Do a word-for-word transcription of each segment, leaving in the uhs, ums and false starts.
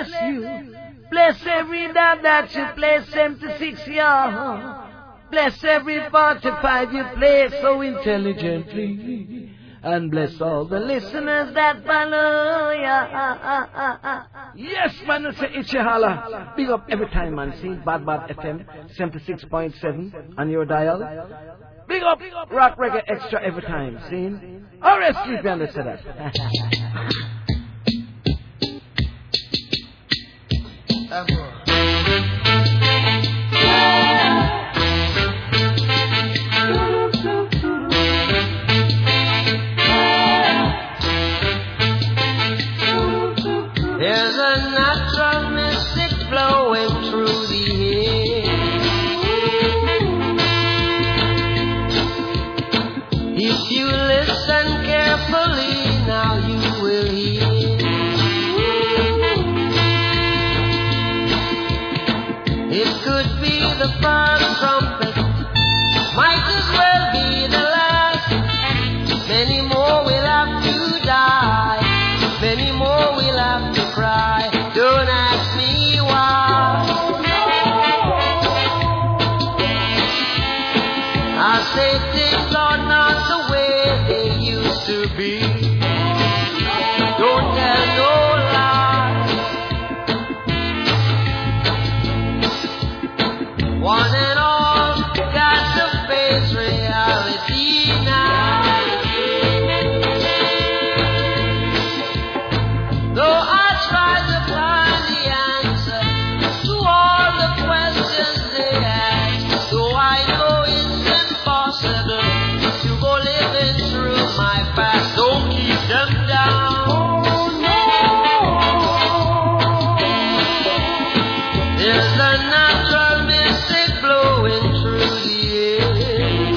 you. Bless every dot that you play, seventy-six yard. Bless every forty-five you play so intelligently. And bless all the listeners that follow ya. Yes, man, it's a itchy holla. Big up every time, man. See, Bad Bad F M, seventy-six point seven on your dial. Big up, Rock Reggae Extra every time. See? Or else sleep you understand that. There's a natural mystic flowing through the air. If you listen carefully, now you will hear. It could be the first trumpet, might as well be the last. Many more will have to die, many more will have to cry. Don't ask me why. I say things are not the way they used to be. Don't tell no lies. One and all got to face reality now. Though I try to find the answer to all the questions they ask, though I know it's impossible to go living through my past, don't keep them down. There's a natural mystic blowing through the air.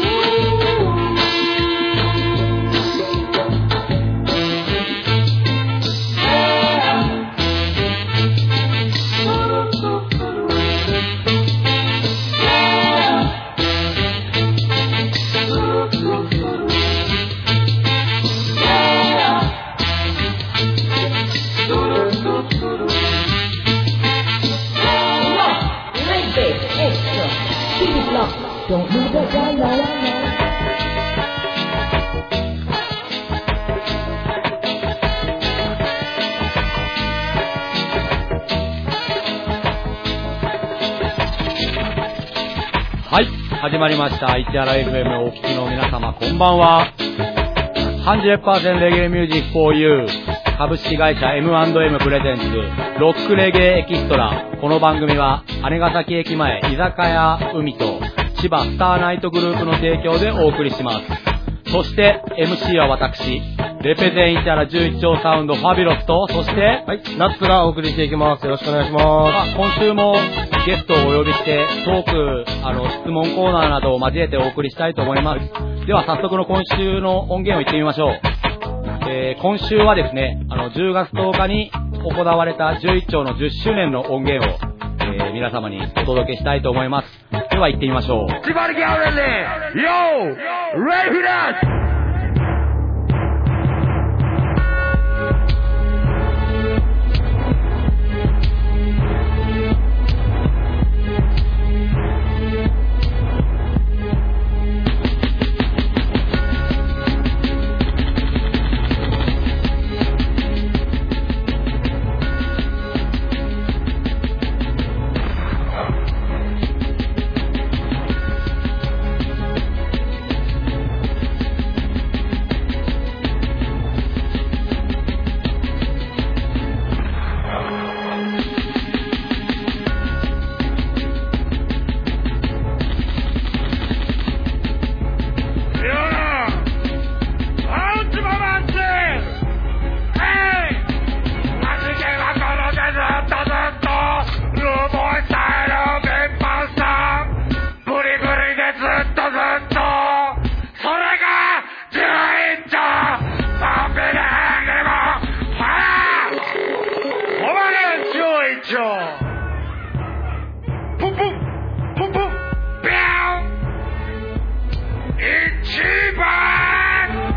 Don't move that down, down, down. はい、始まりました。市原 エフエム をお聞きの皆様、こんばんは。ひゃくパーセント レゲエミュージック フォー ユー 株式会社 エムアンドエム プレゼンツロックレゲエエキストラ。この番組は姉ヶ崎駅前居酒屋海と千葉スターナイトグループの提供でお送りします。そして エムシー は私レペゼン市原じゅういち丁サウンドファビュロスと、そしてはいナッツがお送りしていきます。よろしくお願いします。 今週もゲストをお呼びしてトーク、あの質問コーナーなどを交えてお送りしたいと思います。では早速の今週の音源を言ってみましょう。えー、今週はですね、あのじゅうがつとおかに行われたじゅういち丁のじゅっしゅうねんの音源を、えー、皆様にお届けしたいと思います。では行ってみましょう。 千葉力あるね。Yo! Ready for that?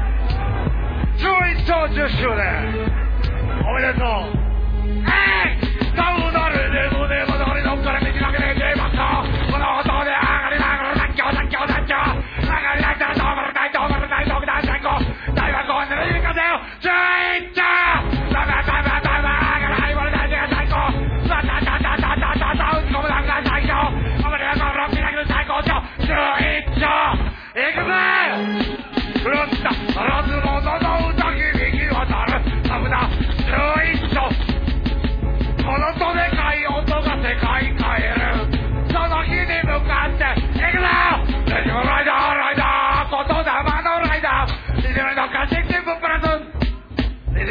じゅっしゅうねんおめでとう。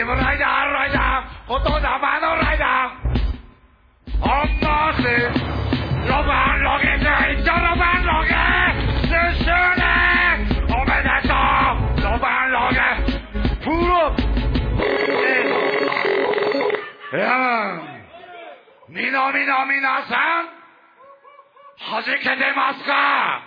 ムライダーライダー言霊のライダーオンボスロバンロゲじゅういちロバンロゲじゅっしゅうねんおめでとうロバンロゲプロいやみなみな皆さんはじけてますか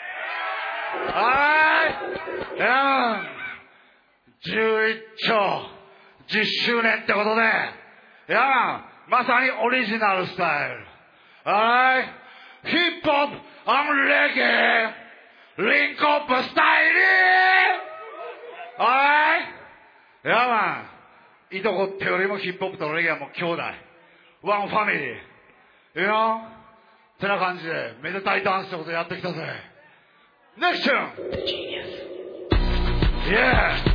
はいいやじゅういっちょうじゅっしゅうねんってことでいやまさにオリジナルスタイルはいヒップホップアンレゲエリンクアップスタイルはいいやまあいとこってよりもヒップホップとレゲエはもう兄弟ワンファミリーいやってな感じでめでたいダンスってことやってきたぜネクストイエー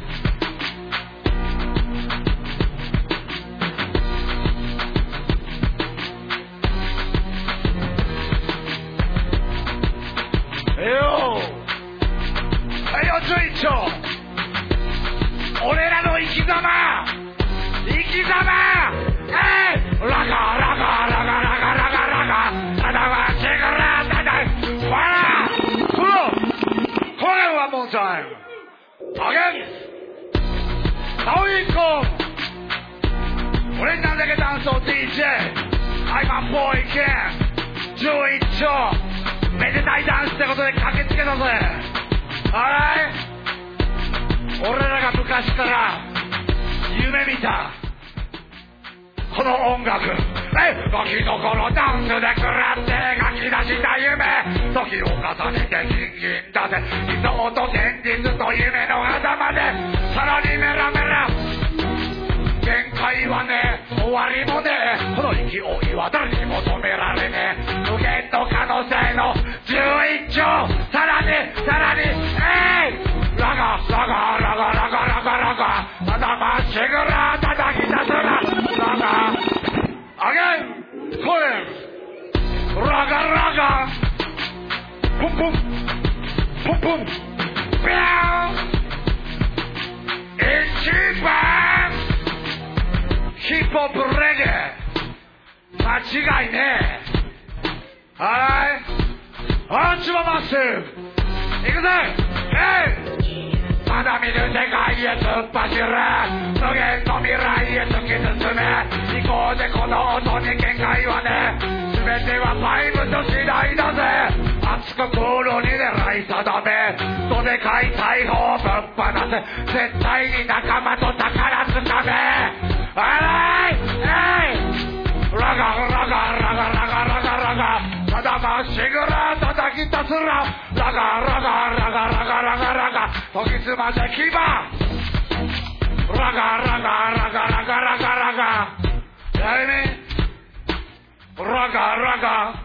えよえよじゅういっちょう俺らの生き様生き様えいラガラガラガラガラガラガただはチグラただわらプロこれはもうタイムアゲンナウインコ俺なんだけダンスを ディージェー I'm a boy king じゅういっちょうめでたいダンスってことで駆けつけたぜあれ俺らが昔から夢見たこの音楽えガキの頃ダンスで食らって書き出した夢時を重ねてギンギンだぜ理想と現実と夢の狭間でさらにメラメラ限界はね終わりもねこの勢いは誰にも止められねえ無限の可能性のじゅういっちょうさらにさらにえいラガラガラガラガラガラガただまっしぐら叩き出すなラガアゲンコエンラガラガポンポンポンポンビャー一番ヒップホップレゲエ間違いねえはいアンチママッシブいくぜえいまだ見ぬ世界へ突っ走る無限の未来へ突き進め行こうぜこの音に限界はね全てはバイブと次第だぜ熱くクールに狙い定めどでかい大砲をぶっ放せ絶対に仲間と宝つかめあらいえいラガラガラガラガラガラガただまっしぐら叩き出すらラガラガラガラガラガラガ時つませ牙ラガラガラガラガラガラガやいみラガラガ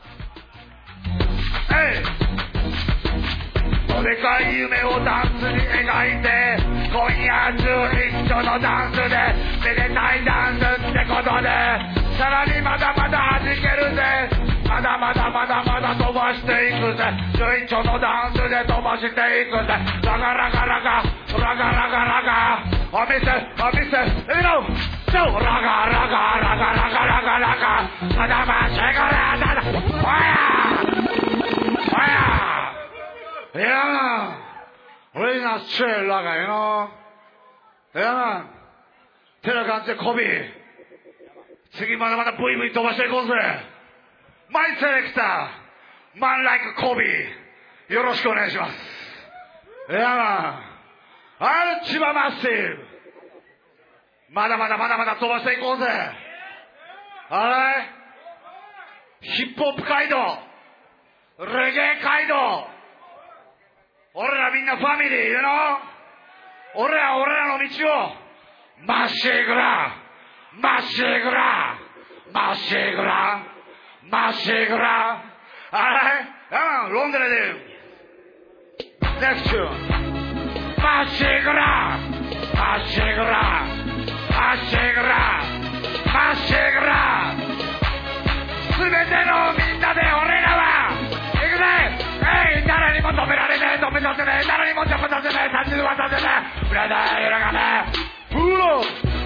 えいどでかい夢をダンスに描いて今夜じゅういっちょのダンスでめでたいダンスってことでさらにまだまだ弾けるぜまだまだまだまだ飛ばしていくぜじゅういっちょのダンスで飛ばしていくぜラガラガラガラガラガラガお店お店えいのラガラガラガラガラガラガただましぐらただおやおやいやな俺がスチェーラがいのいやなてな感じでコビー次まだまだブイブイ飛ばしていこうぜマイセレクターマンライクコビーよろしくお願いしますいやなアルチバマッシブまだまだまだまだ飛ばしていこうぜあれヒップホップ街道レゲエ街道俺らみんなファミリーyou know俺ら俺らの道をまっしぐらまっしぐらまっしぐらまっしぐらあれロンドンで Next tune まっしぐらまっしぐらまっしぐらまっしぐら全てのみんなで俺らは行くぜえい誰にも止められねえ止めさせねえ誰にも邪魔させねえ立ち止まさせねえ裏だ裏がねプロ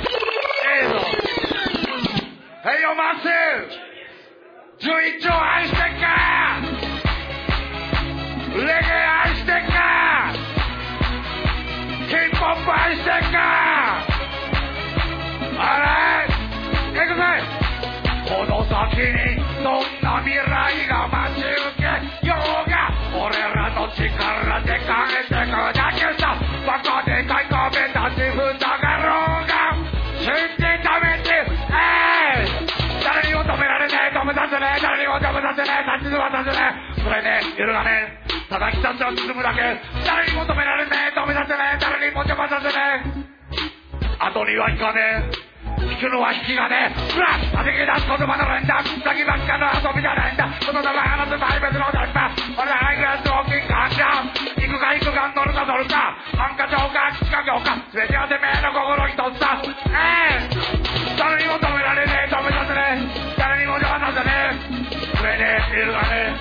を待つじゅういっちょう愛してっかレゲエ愛してっかヒップホップ愛してっかあれ行くぜこの先にどんな未来が待ち受けようが俺らの力で変えてくだけさバカでかい壁立ちふたがろうが信じためてえい誰にも止められねえ止めさせねえ誰にも止めさせねえ立ち止まさせねえそれね揺るがねえただひたすら進むだけ誰にも止められねえ止めさせねえ誰にも邪魔させねえ後には引かねえ引くのは引きがねえプラス弾き出す言葉の連打先ばっかの遊びじゃないんだこの名前話す大別の電波俺はハイクラス大きい感じゃ行くか行くか乗るか乗るかハンカチョウか口か行か全てはてめえの心一つさええ誰にも止められねえ止めさせねえ誰にも邪魔させねえそれねえいるがね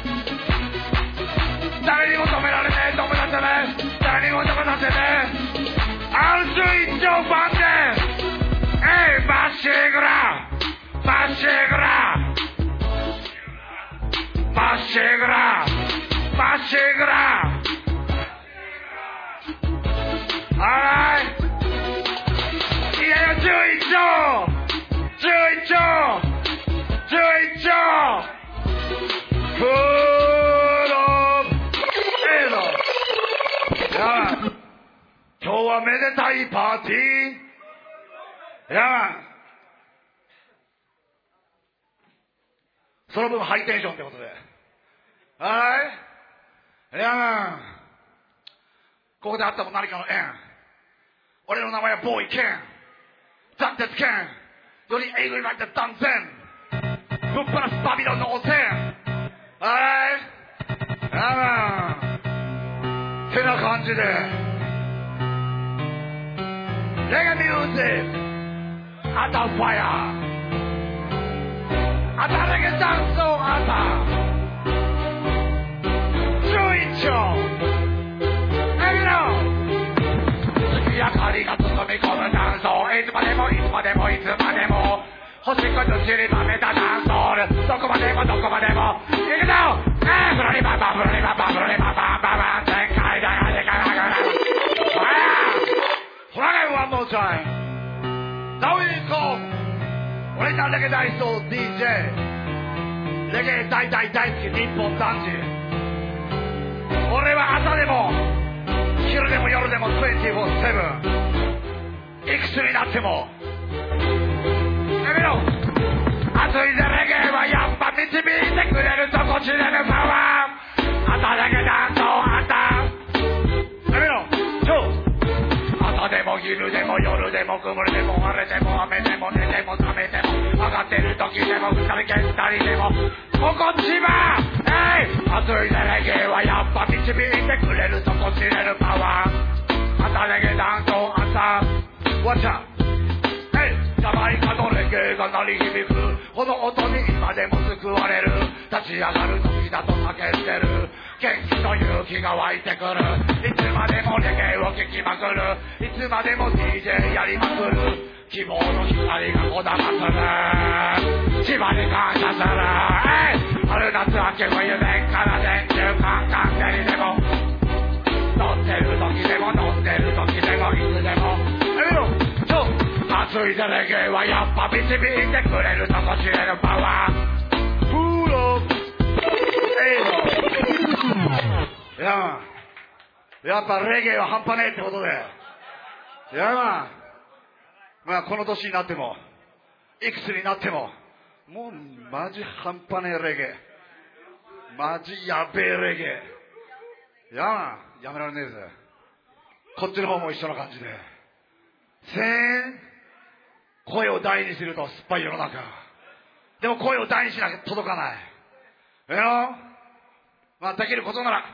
誰にも止められねえ止めさせねえ誰にも邪魔させねえアルシュ一丁番でえいまっしぐらまっしぐらまっしぐらまっしぐらあらいいやよじゅういっちょうじゅういっちょうじゅういっちょうフードええのやあ今日はめでたいパーティーいやその分ハイテンションってことではいいやここであったも何かの縁俺の名前はボーイケン断鉄ケンより英語になって断線ぶっ放すバビロンの汚染はいいやてな感じでレゲエミュージックあたファイアあたレゲダンスをあたじゅういっちょエビの月明かりが包み込むダンスをいつまでもいつまでもいつまでも星屑散りばめたダンスをどこまでもどこまでも行くぞえーフロリババフロリババフロリババババ全開だがでかながらファイアフラガイワンモータイムNow we go 俺たレゲエ大好 ディージェー レゲエ大大大好き日本男児俺は朝でも昼でも夜でも にじゅうよじかんいくつになってもやめろ熱いぜレゲエはやっぱ導いてくれる底知れぬパワー朝レゲエダンスをあんたやめろちょ朝でも昼でも夜でも曇りでも晴れでも雨でも寝ても覚めても上がってる時でも二人けったりでも心地はえい熱いぜレゲエはやっぱ導いてくれる底知れぬパワー朝レゲエダンスを朝 Watch out えいジャマイカのレゲエが鳴り響くこの音に今でも救われる立ち上がる時だと叫んでる元気と勇気が湧いてくるいつまでもレゲエを聴きまくるいつまでも ディージェー やりまくる希望の光がこだまする千葉に感謝する春夏秋冬年から年中カンカン照りでも乗ってる時でも乗ってる時でもいつでもえよちょ熱いぜレゲエはやっぱ導いてくれるとこ知れるパワーフーローいややっぱレゲエは半端ねえってことでいやまあまあこの年になってもいくつになってももうマジ半端ねえレゲエマジやべえレゲエいやまあやめられねえぜこっちの方も一緒な感じでせん声を大にすると酸っぱい世の中でも声を大にしなきゃ届かないいやまあできることなら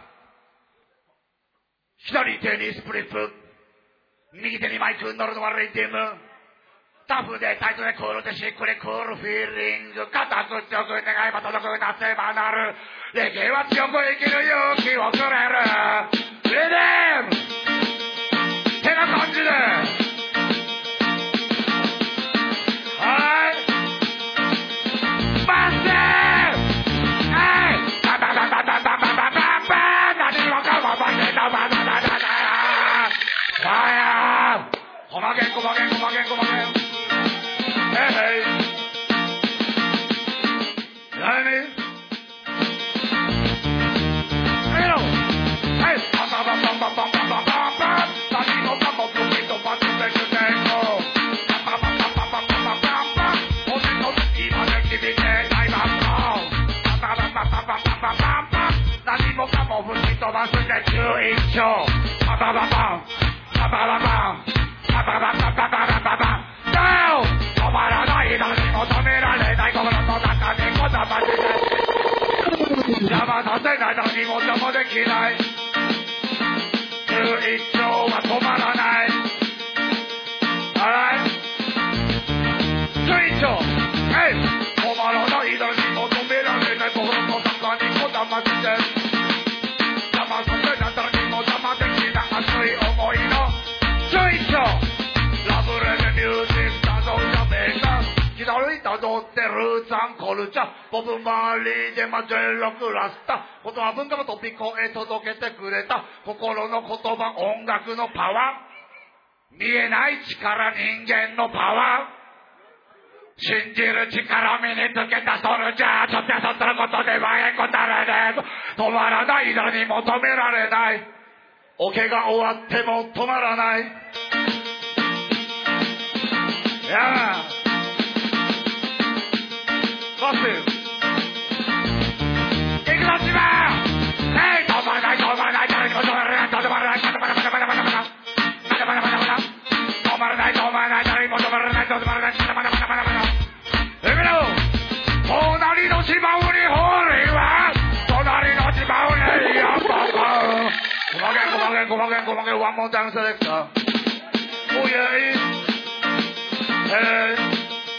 左手にスプリップ右手にマイクに乗るのはレイティムタフでタイトでクールでしっくりクールフィーリング固く強く願えば届くなせばなるレゲエは強く生きる勇気をくれるリデムてな感じではいいっちょうパパパパンパパパパンパパパパパパパパパン止まらないのにも止められない心の中にこだまって邪魔させないのにも邪魔できないじゅういっちょうは止まらないあらいじゅういっちょうえい止まらないのにも止められない心の中にこだまって邪魔させないのにも邪魔できない熱い思いのじゅういっちょうラブレデミュージックだぞジャメイカ左たどってルーツアンコルチャボブマーリーでマジェロクラスタことは文化も飛び越え届けてくれた心の言葉音楽のパワー見えない力人間のパワー信じる力身につけたソルジャーちょっとそったらことではえこたれね止まらないのにも止められないオケが終わっても止まらないいやーバス行くぞ千葉えい止まらない止まらない誰にも止まらない止まらない止まらない止まらない止まらない止まらない止まらない止まらない誰にも止まらない止まらない止まらない止まらないやめろ隣の芝生にホールインワン隣の芝生にやっぱごまけんごまけんごまけんごまけんワンモンタイムセレクターおいえいえー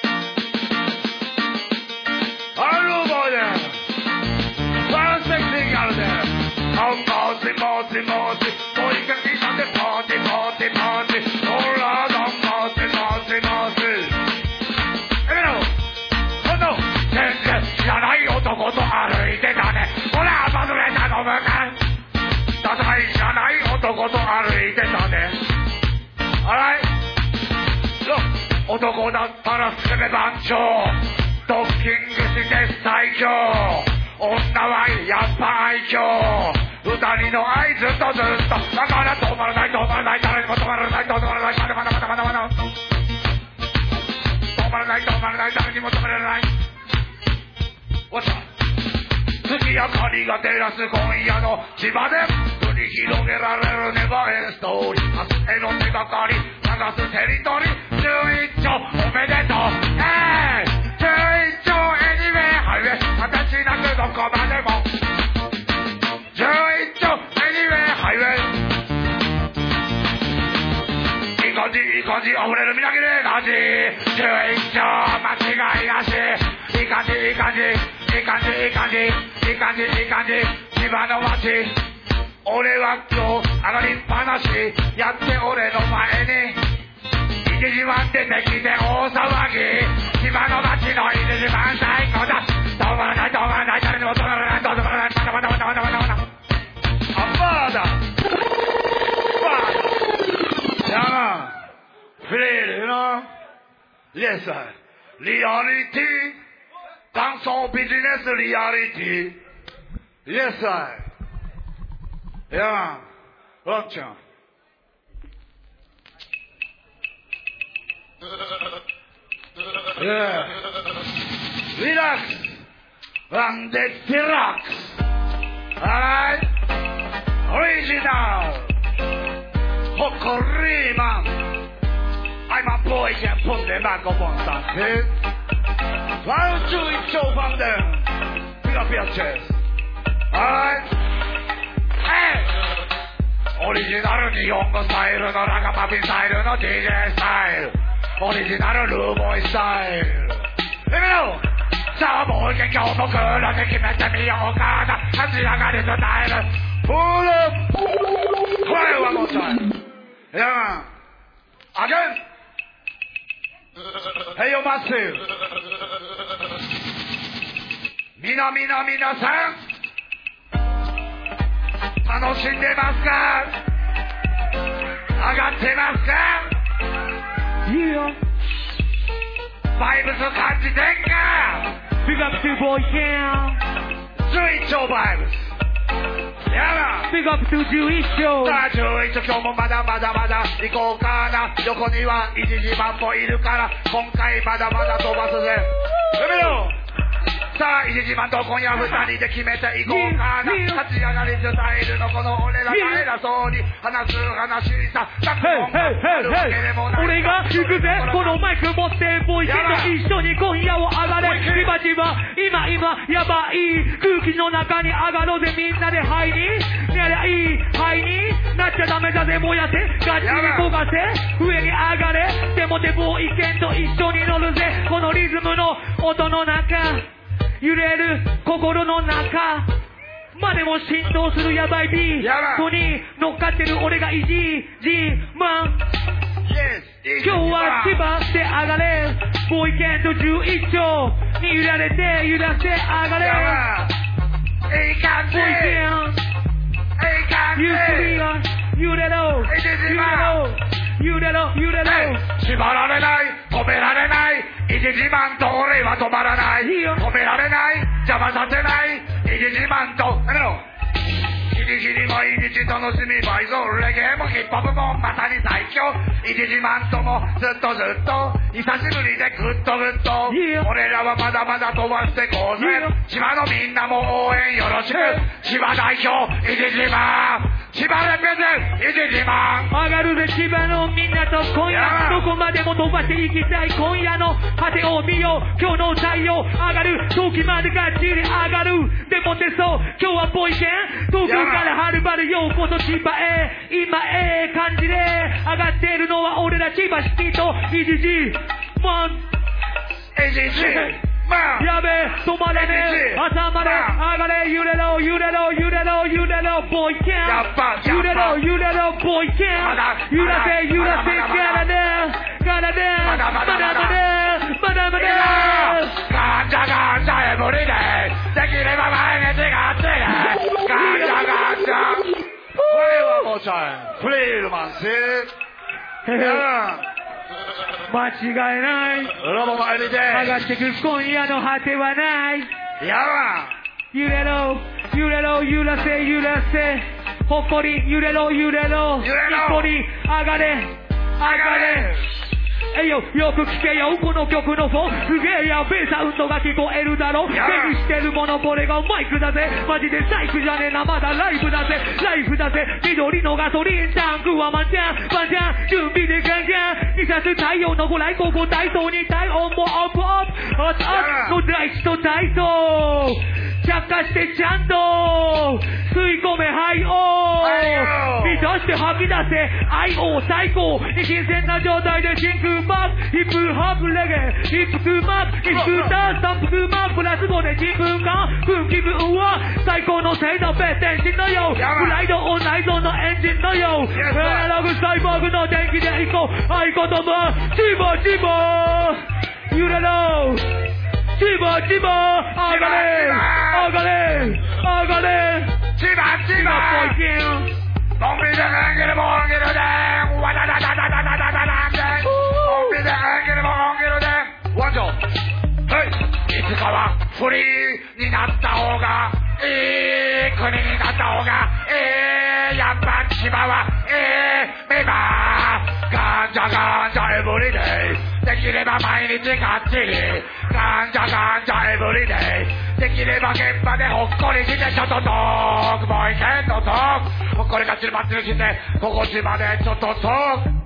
Hello boy there First thing out there Oh mousy mousy mousy Boy you can eat on the party party party Oh Lord oh mousy mousy mousy Hey no Oh no 全然知らない男と歩いてたねほら外れたのむかんただい知らない男と歩いてたねAlright Look 男だったらスケベ番長ドッキングして最強女はやっぱ愛嬌二人の愛ずっとずっとだから止まらない止まらない誰にも止まらない止まらないまだまだまだまだまだ止まらない止まらない誰にも止められない What's up? 月明かりが照らす今夜の千葉で繰り広げられるネバーエンストーリー明日への手がかり探すテリトリーじゅういっちょおめでとうえいじゅういっちょエニウェイハイウェイ形なくどこまでもじゅういっちょエニウェイハイウェイいい感じいい感じ溢れるみなぎれなじじゅういっちょ間違いなしいい感じいい感じいい感じいい感じいい感じいい感じ千葉の街俺は今日上がりっぱなしやって俺の前にいちじまん出てきて大騒ぎ千葉の街のいちじまん最高だ止まらない止まらない誰にも止まらない止まらないまだまだまだまだまだまだあまだまだやなフレールのイエスリアリティダンソービジネスリアリティイエスやなワンちゃんYeah. Relax and relax. Alright? Original. Hokori man. I'm a boy can put the microphone something. One, two, it's so from them. Pick up your chest. Alright? Hey! オリジナル日本語スタイルのラガマビスタイルの ディージェー スタイルオリジナルルーボイスタイルレベルさあもう一回今日もクールで決めてみようかな立ち上がりスタイルフルこれはもうタイムいやアゲンヘイヨマッシブみなみな皆さん楽しんでますか上がってますかいいよバイブス感じてんか Big up to boy town じゅういっちょバイブスやな Big up to じゅういっちょさあじゅういっちょ今日もまだまだまだ行こうかな横にはいちじまんもいるから今回まだまだ飛ばすぜやめろさあ、伊地自慢と今夜二人で決めていこうかな。立ち上がりスタイルのこの俺らが偉そうに話す話さ。 俺が行くぜ、このマイク持ってボイケンと一緒に今夜を上がれ。今じわ、今今やばい空気の中に上がろうぜ、みんなでハイにやりゃいい、ハイになっちゃダメだぜ、燃やせガチに焦がせ、上に上がれ。でもでボイケンと一緒に乗るぜ、このリズムの音の中、揺れる心の中までも振動するヤバいビートに乗っかってる俺がイジージーマン。今日は千葉で上がれ、ボイケンとじゅういっちょうに揺られて揺らして上がれ。 いい感じ、 ボイケンいい感じ、 ゆっくりが揺れろ揺れろ揺れろ揺れろ。 縛られない、止められない、伊地自慢と俺は止まらない。止められない、邪魔させない、伊地自慢とやめろ。ギリギリ毎日楽しみ倍増、レゲエもヒップホップもまさに最強。伊地自慢ともずっとずっと久しぶりでグッとグッと、俺らはまだまだ飛ばしてこうぜ。千葉のみんなも応援よろしく。千葉代表伊地自慢、千葉レペゼン伊地自慢。 上がるぜ千葉のみんなと今夜どこまでも飛ばしていきたい。今夜の果てを見よう、今日の太陽上がる時までがっちり上がる。でも出そう今日はボイケン、東京からはるばるようこそ千葉へ。今ええ感じで上がっているのは俺ら千葉シティとイジジマン。 イジジマンやべえ止まれね、朝まで上がれ。揺れろ揺れろ揺れろ揺れろボイケン、揺れろ揺れろボイケン、揺らせ揺らせガラデガラデまだまだまだまだまだガンジャガンジャエブリデイ、できれば毎日がっちりガンジャガンジャ。これはもうちょいプレイルマンス間違いない。 裏も前にて上がってく今夜の果てはない。 やば揺れろ揺れろ揺らせ揺らせ、ほっこり揺れろ揺れろ揺れろ、 一個に上がれ上がれ。えいよよく聞けよこの曲のフォー、すげえやべえサウンドが聞こえるだろ。手にしてるものこれがマイクだぜ、マジでサイクじゃねえな、まだライブだぜライブだぜ。緑のガソリンタンクは満タン満タン、準備でガンガンにさす太陽のご来光を体操に体温もアップアップアップアップの大地と体操着火してちゃんと吸い込めはいおー、満たして吐き出せ愛を最高に新鮮な状態で真空マークヒップホップレゲエヒップマークヒップダンスタンプマークプラスごでじぶん間分気分は最高の性のベ天使のよう、プライドを内臓のエンジンのよう、アナログサイボーグの電気でいこう合言葉チボチボ揺れろ千葉千葉上がれ上がれ上がれ千葉千葉ボイケンボンビでアンゲルボンゲルでワダダダダダダダダダでボンビでアンゲルボンゲルでワンジョはいいつかはフリーになった方がいい国になった方がいい、やっぱ千葉はええメンバーガンジャガンジャエブリデイ、できれば毎日がっちりガンジャガンジャエブリデイ、できれば現場でほっこりしてちょっとトークボイケンのトークほっこりがっちりばっちりして心地までちょっとトーク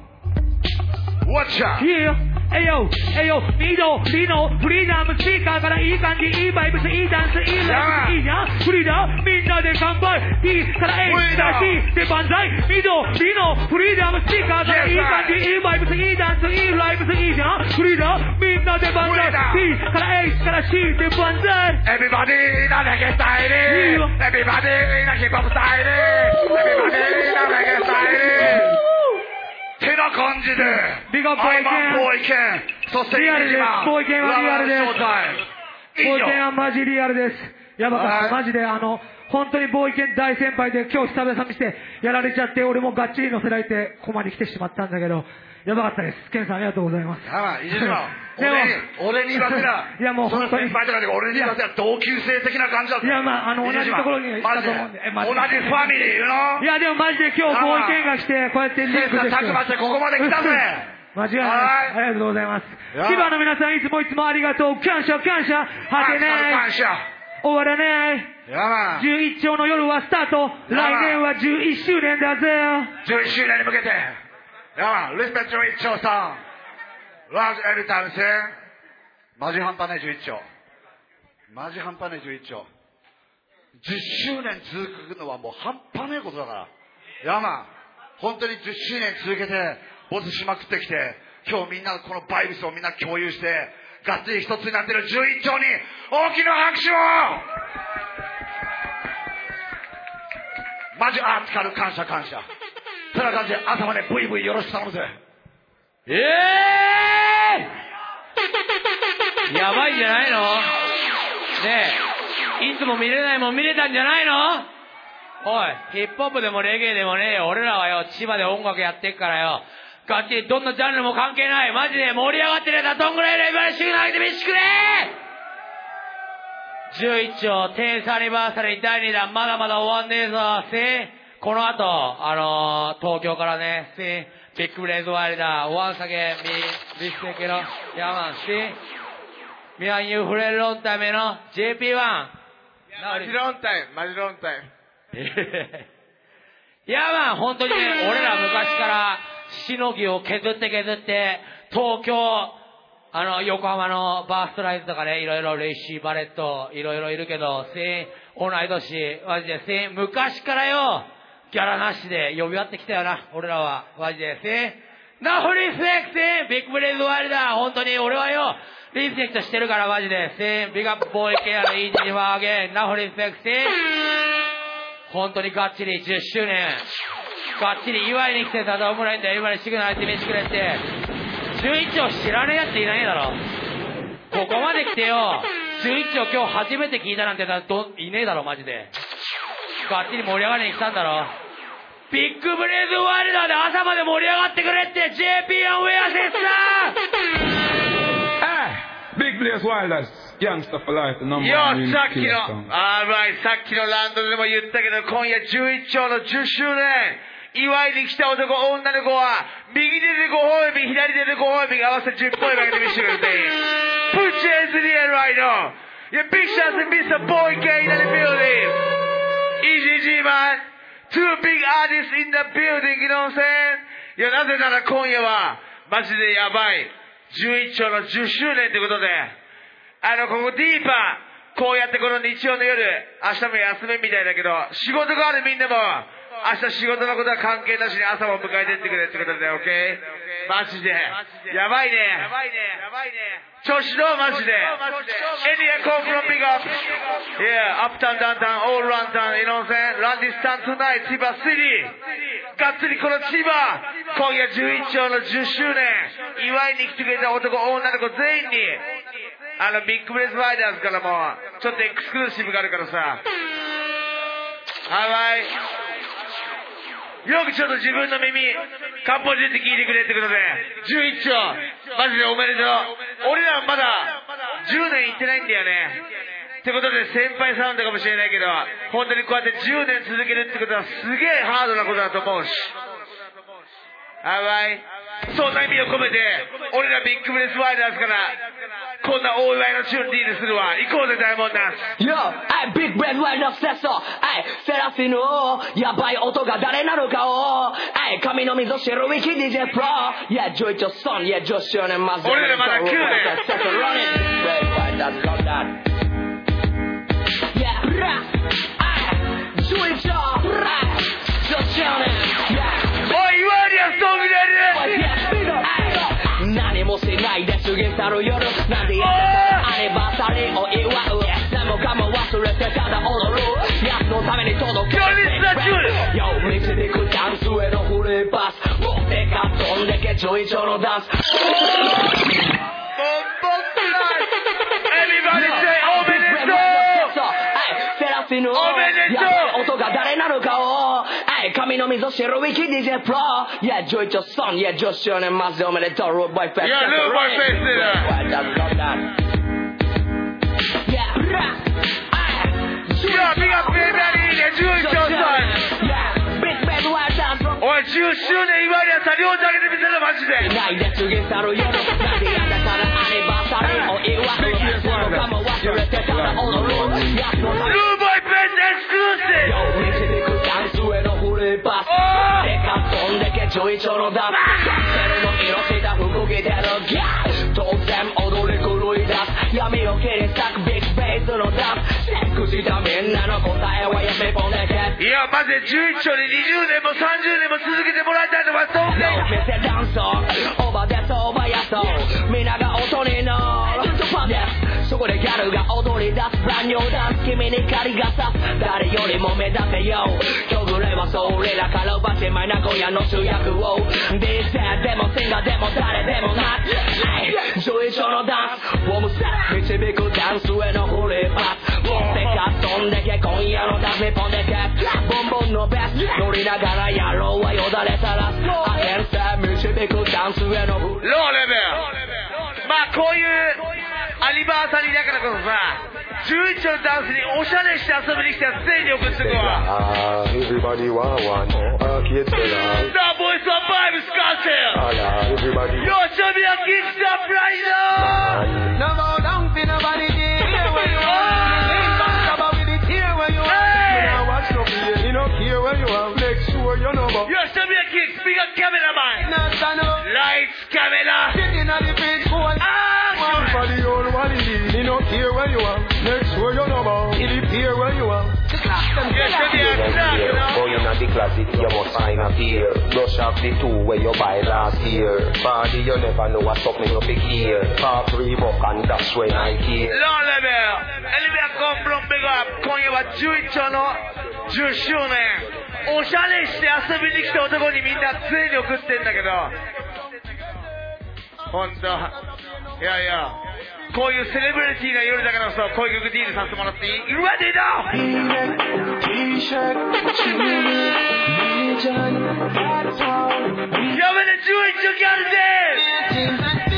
Watch out Yeahえよえよ緑のフリーダムスピーカーからいい感じいいバイブスいいダンスいいライブいいなフリーダムみんなで乾杯 T から A から C で万歳緑のフリーダムスピーカーからいい感じいいバイブスいいダンスいいライブスいいなフリーダムみんなで万歳 T から A から C で万歳 Everybody in a reggae style Everybody in a hip hop style Everybody in a reggae styleてな感じでビガボイケンボイケンそしてリアルですボイケンはリアルですボイケンはマジリアルですやばかったマジであの本当にボイケン大先輩で今日久々にしてやられちゃって俺もがっちり乗せられてここまで来てしまったんだけどやばかったですケンさんありがとうございますやばいいじめろ俺に言わせらいやもう本当に先輩とかで俺に言わせら同級生的な感じだったいやまああの同じところにいたと思うんで同じファミリー you know いやでもマジで今日ボイケンが来てこうやってリンクできてたくましてここまで来たぜ間違いない。ありがとうございます。千葉の皆さんいつもいつもありがとう。感謝感謝。果てない。 感謝。 終わらない。じゅういっ丁の夜はスタート。来年はじゅういっしゅうねんだぜ。 じゅういっしゅうねんに向けて。やばリスペクトじゅういっ丁さん。ラージエルタイム戦。マジ半端ねじゅういっ丁。マジ半端ねじゅういっ丁。じゅっしゅうねん続くのはもう半端ねえことだから。ヤーマン、本当にじゅっしゅうねん続けて、ボスしまくってきて、今日みんなこのバイブスをみんな共有して、がっつり一つになってるじゅういっ丁に大きな拍手をマジアーティカル感謝感謝。そんな感じで朝までブイブイよろしく頼むぜ。 ええー、やばいんじゃないのねえ、いつも見れないもん見れたんじゃないの。おい、ヒップホップでもレゲエでもねえよ、俺らはよ千葉で音楽やってっからよ、ガッチリどんなジャンルも関係ない。マジで盛り上がってるやつはどんぐらいレベルシグナルで見せてくれ。じゅういっ丁テンスアニバーサリーだいにだん、まだまだ終わんねえぞ。せこの後あのー、東京からね、せビッグブレイズワイルダーワンサゲンミリスペケロヤマンせミアンユーフレルロンタイムの ジェーピーワンマジロンタイムマジロンタイムいやまあ本当にね、俺ら昔からしのぎを削って削って東京あの横浜のバーストライズとかね、いろいろレイシーバレットいろいろいるけど、せ同い年マジでせ昔からよギャラなしで呼び合ってきたよな、俺らはマジでせナフリスペクトビッグブレイズワイルダー、本当に俺はよリスペクトしてるからマジでせビッグアップボーイケアのイージーワーゲンナフリスペクト本当にガッチリじゅっしゅうねんガッチリ祝いに来てたと思わないんだよ。今にシグナルって見せてくれってじゅういっ丁知らねえやついないだろ。ここまで来てよじゅういっ丁今日初めて聞いたなんてどいねえだろマジで。ガッチリ盛り上がりに来たんだろ。ビッグブレイズワイルダーで朝まで盛り上がってくれって ジェーピー アンウェアセッサー。 ビッグブレイズワイルダーギャングスターフォーライフナンバーワン。 よさっきのあーバイさっきのランドでも言ったけど、今夜じゅういっ丁のじゅっしゅうねん祝いに来た男女の子は右手でご褒美左手でご褒美合わせてじゅっぽいだけで見せてくれて Put your hands in the air right now. Yeah, big shots to Mister Boy K in the building. Easy G man, two big artists in the building, you know what I'm saying? いやなぜなら今夜はマジでやばいじゅういっ丁のじゅっしゅうねんということで、あのここディーパーこうやってこの日曜の夜明日も休みみたいだけど仕事があるみんなも明日仕事のことは関係なしに朝も迎えてってくれってことで OK マジでやばいねやばいねやばいね調子どうマジでエリアコーフロンビッグアップ Yeah up town down town all run town you know what I'm saying run this town tonight 千葉シティがっつりこの千葉今夜じゅういっ丁のじゅっしゅうねん祝いに来てくれた男女の子全員にあのビッグブレスワイダーズからもちょっとエクスクルーシブがあるからさはいよくちょっと自分の耳かっぽじって聞いてくれってことでじゅういっ丁マジでおめでとう。俺らまだじゅうねんいってないんだよねってことで先輩サウンドかもしれないけど本当にこうやってじゅうねん続けるってことはすげえハードなことだと思うしはいそんな意味を込めて俺らビッグブレスワイダーズからこんな大祝いのチューンディールするわ行こうぜダイモンダンス Yo, アイビッグブレスワイダーズセットアイセラフィのやばい音が誰なのかをアイ髪の溝白いキ ディージェー プロ Yeah ジョイチョソン Yeah じゅっしゅうねんまず俺らまだきゅうねん Yeah アイじゅういっ丁アイじゅっしゅうねん Yeah おい、祝いにはストーブでやる何もしないで過ぎ去る夜なんでやったアニバーサリーを祝う何もかも忘れてただ踊るやつのために届けるよ導くダンスへのフリーパス持ってか飛んでけじゅういっ丁のダンスボンボンプライ Everybody say おめでとうセラフィのおめでとう音が誰なのかを髪の溝白いキ ディージェー プロ Yeah じゅういっ丁ソン Yeah じゅっしゅうねんマジでおめでとうルーボーイフェス Yeah ルーボーイフェスでだ Yeah じゅういっ丁ソン Yeah ビッグアップエブリバディでじゅういっ丁ソン Yeah Big Bad Wild Dance おいじゅうゅっしゅうねん祝いにはさ、両手上げてみせるマジで。 ないで告げ去る夜、なんでやだからアニバーサリーを祝う。何もかも忘れてただ踊る。ルーボイペースエクスクルーシブ。 導くダンスへのフリーパス。でかっ飛んでけちょいちょのダンス。セルの色した服着てるギャル。当然踊り狂い出す。闇を切り裂くビッグベースのダンス。チェックしたみんなの答えはやめぽんでけ。 いや、マジでじゅういち丁ににじゅうねんもさんじゅうねんも続けてもらいたいのはそうか。 見せダンスオーバーですオーバーやそうみんなが音に乗るパンですそこでギャルが踊り出すブランニューダンス君に光が差す誰よりも目立てよ今日ぐらいはそれらから奪ってまいな今夜の主役を ディージェー でもシンガーでも誰でもなじゅういち丁のダンスウォームセット導くダンスへのフリーパス持ってか飛んでけ今夜のダンスに飛んでけボンボンのベスト乗りながらやろうはよだれたらすアゲンスタ導くダンスへのローレベルまあこういうアニバーサリーだからこそさじゅういち丁のダンスにおしゃれして遊びに来たら全力ってくわ Everybody want one arcade seller That boy survive Scottsdale Everybody Yo, show me a kick stop right now No more down for nobody here where you are About with it here where you are You know what's up here You don't care where you are Make sure you know about Yo, show me a kick Speak up cameraman No stand up Lights, camera Sitting on the page cool Ah, for the old one it is You don't care where you are Make sure you know about It is here where you are The class them Yo, show me a snack, you know Boy, you're not the classic, you must find a peer Brush off the two where you buy last year Body, you never know what's up, me up here Half Reebok and that's when I care Long level エリビアコンプロンビグアップ今夜はじゅういち丁のじゅっしゅうねんおしゃれして遊びに来た男にみんな全力ってんだけどほんといやいやこういうセレブリティな夜だからこそこういう曲ディールさせてもらっていい You ready now? T-shirt やめてじゅういち丁ギャルで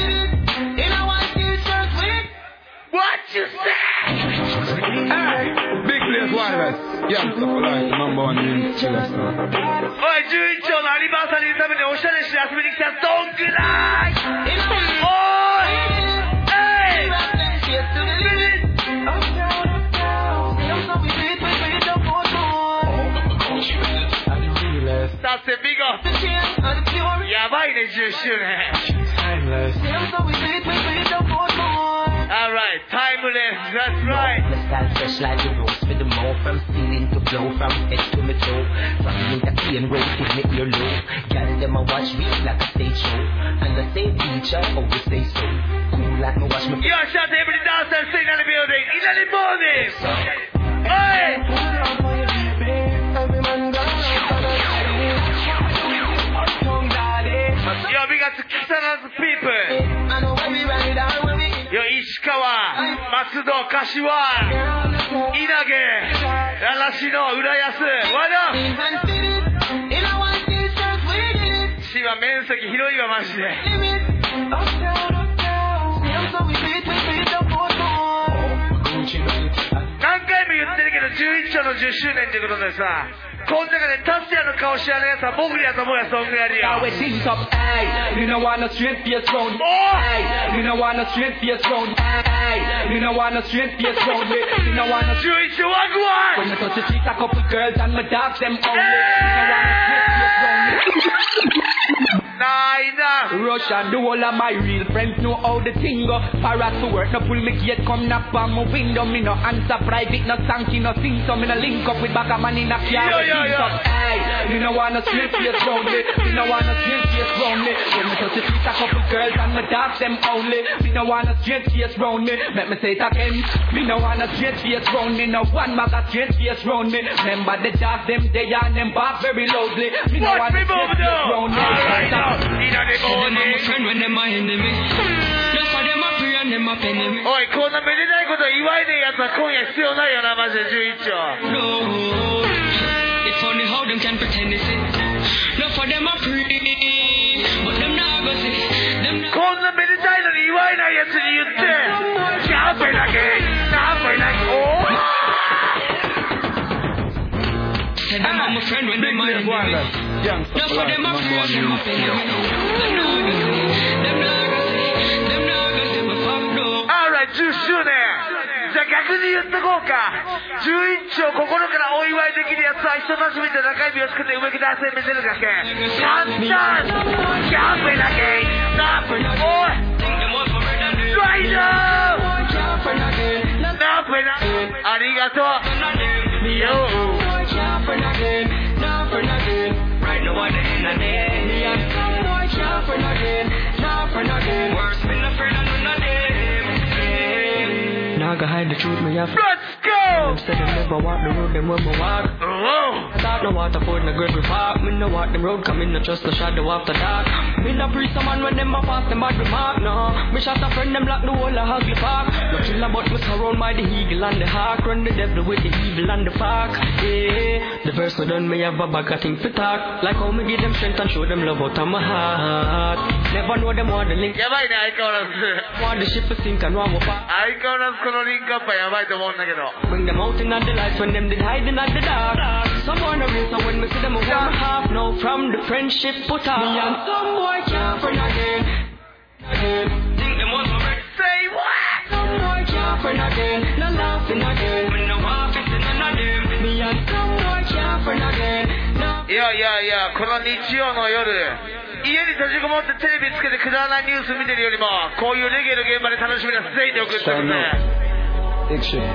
What you say? Big place wireless. Youngster for life. Number one in Chile. おいじゅういち丁のアニバーサリーのためにおしゃれして遊びに来たどんくらいおいえいさてビゴやばいねじゅっしゅうねんAlright, timeless, that's right. Style fresh like the rose with the more from ceiling to flow from head to my toe. From me to key and roll, give me ear low. Got them a watch me like a stage show. And the same teacher always say so. Cool like me watch me. Yo, shout to every dancer sitting in the building. In the morning. Hey! Yo, we got to kiss another people. Yo, 石川、松戸、柏、稲毛、習志野、浦安、和田。市は面積広いわ、マジで。何回も言ってるけど、じゅういち丁のじゅっしゅうねんってことでさ、この中で達也の顔知らないやつは僕やと思うやつ音楽やるよ。 You know I'm a straight face round. You know I'm a straight face round. You know I'm a straight face round. You know I'm a straight face round. When you touch the street, a couple girls and my dogs them only. You know I'm a straight face round. Nah, enough. Russia, the whole of my real friends know how the thing go. Para to work, no pull me gate, come knock on my window. Me no answer private, no sanky, no sing. So me no link up with back a man in a car. Yo, yo, yo. Hey, you know I'm a straight face round me. You know I'm a straight face round me. When me touch the street, a couple girls and my dogs them only. Me no want a straight face round me. Let me say it again. Me no want a straight face round me. No one mag a straight face round me. Remember the dogs them they and them back very loudly. Me no want a straight face round me. Alright now, in the morning. おい、こんなめでたいこと祝いねえやつは今夜必要ないよな、マジでじゅういち丁。 It's funny how them can pretend it's it. Not for them a free, but them not go see. Them not. こんなめでたいのに祝えないやつに言って、キャンペだけ、キャンペだけ、おー。 Said them I'm a friend when they mind me. Gangsta Now for for life, them a number praise, one them a remix pay, killer them song. not gonna see, them not gonna see, them not gonna see me fuck no. Alright、じゅっしゅうねん。じゃあ逆に言っとこうか。じゅういっちょ心からお祝いできるやつは人差し指で中指をつけて上着で汗見せるだけ。簡単。キャンペだけ。ナップ。おい。ライダー。ナップな。ありがとう。よー。 Right now I'm in a day. Me and some boy can't friend again, not friend again. Worse been a friend and none of them. Now I hide the truth, me have. Let's go. Them say them never walk the road, them when me walk. Oh. I thought no water for the Gregory Park. Me no walk the road, come in no trust the shadow after dark. Me no preach some man when them a pass them bad remark. No, me shot a friend them lock the whole of Hagley Park. No chill about me surround by the eagle and the hawk. Run the devil with the evil and the park. Yeah, the verse so done me have a bag of things to talk. Like how me give them strength and show them love out of my heart. Never know them want the link. やばいね、相変わらず。 Want the ship to sink and want more far. 相変わらずこのリンクアップはやばいと思うんだけど。 Bring them out in the lights when them did hiding at the dark. Someone a real, so when me see them a warm half. Now from the friendship put off. Me and some boy can't friend again. Again. Think them want my friend. Say what? Some boy can't friend again. No laughing again. When no one fixing none of them. Me and some boy can't friend again. No. いやいやいや、この日曜の夜、家に閉じこもってテレビつけてくだらないニュース見てるよりも、こういうレゲエの現場で楽しみなステイで送ってくれ。 Big shit.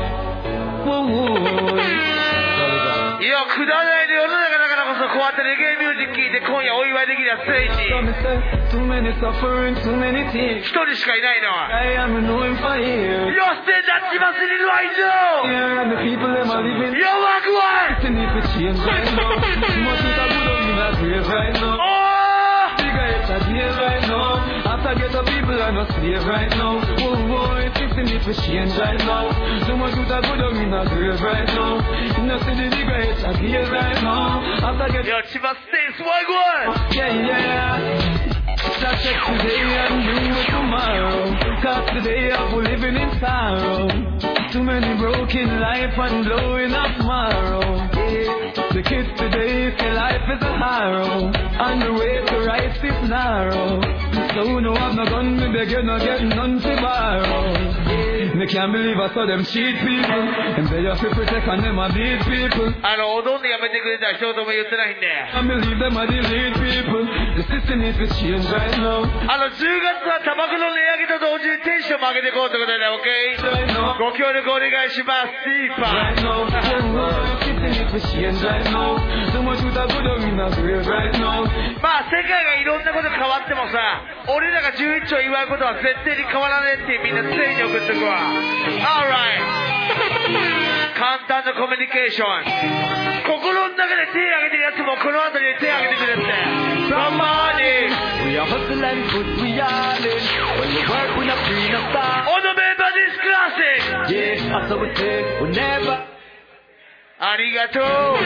いや、くだらないで世の中だからこそこうやってレゲエミュージック聴いて今夜お祝いできるやつステージ。 Too many suffering, too many tears. 一人しかいないの。 I am knowing for years. Yo, stand up, Chibas in it right now. Yeah, and the people them are living. Yo, walk one. It's a need to change right now. Too much with a good up in that grave right now. Oh! Bigger it's a grave right now. After get the people are not slave right now. Oh boy, it's a need to change right now. Too much with a good up in that grave right now. You know, see the bigger it's a grave right now. After get. Yo, Chibas stays, walk one. Yeah, yeah. Just check today and do it tomorrow. Cause today I'm living in sorrow. Too many broken life and blowing up tomorrow. Yeah. The kids today say life is a harrow. And the way to rise is narrow. So no I'm not gun, me beg you not get none to borrow. Yeah. Me can't believe I saw them cheat people. And they have to protect and them a beat people. あの、踊んでやめてくれたら一言も言ってないんで。 I believe them are the lead people. The system needs to change right now. あの、じゅうがつはタバコの値上げと同時にテンションも上げていこうということで、OK？ ご協力お願いします、スティーパー。 Right now, the system needs to change right now. So much with a good in a grave right now. まあ、世界がいろんなこと変わってもさ、俺らがじゅういっちょ祝うことは絶対に変わらねえってみんなステージに送ってくわ。Alright。簡単なコミュニケーション。心の中で手を挙げてるやつもこの後に手を挙げてくれって。From morning we are hustle and put we all in. When we work we not free no stop. On the member this classic. Yeah, that's what we say. We never. ありがとう。